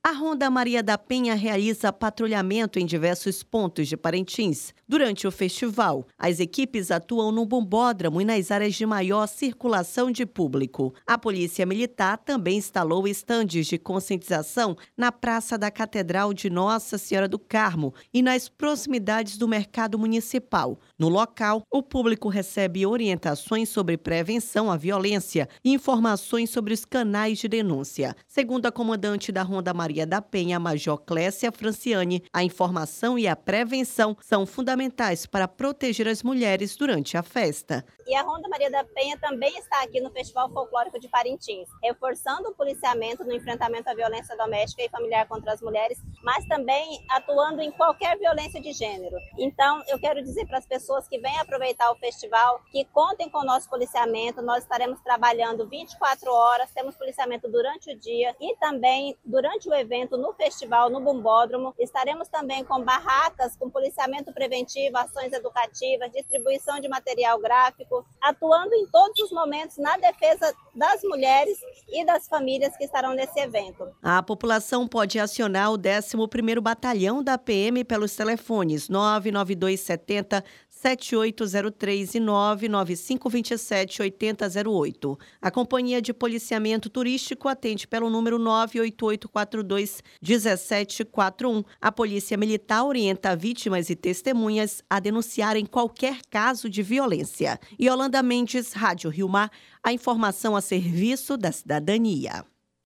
A Ronda Maria da Penha realiza patrulhamento em diversos pontos de Parintins. Durante o festival, as equipes atuam no bombódromo e nas áreas de maior circulação de público. A Polícia Militar também instalou estandes de conscientização na Praça da Catedral de Nossa Senhora do Carmo e nas proximidades do Mercado Municipal. No local, o público recebe orientações sobre prevenção à violência e informações sobre os canais de denúncia. Segundo a comandante da Ronda Maria da Penha, Major Clécia Franciane, a informação e a prevenção são fundamentais para proteger as mulheres durante a festa. E a Ronda Maria da Penha também está aqui no Festival Folclórico de Parintins, reforçando o policiamento no enfrentamento à violência doméstica e familiar contra as mulheres, mas também atuando em qualquer violência de gênero. Então, eu quero dizer para as pessoas que vêm aproveitar o festival que contem com o nosso policiamento. Nós estaremos trabalhando 24 horas, temos policiamento durante o dia e também durante o evento no festival, no bombódromo. Estaremos também com barracas, com policiamento preventivo, ações educativas, distribuição de material gráfico, atuando em todos os momentos na defesa das mulheres e das famílias que estarão nesse evento. A população pode acionar o 11º Batalhão da PM pelos telefones 99270 7803 e 99527 8008. A Companhia de Policiamento Turístico atende pelo número 98842 1741. A Polícia Militar orienta vítimas e testemunhas a denunciarem qualquer caso de violência. Yolanda Mendes, Rádio Rio Mar, a informação a serviço da cidadania.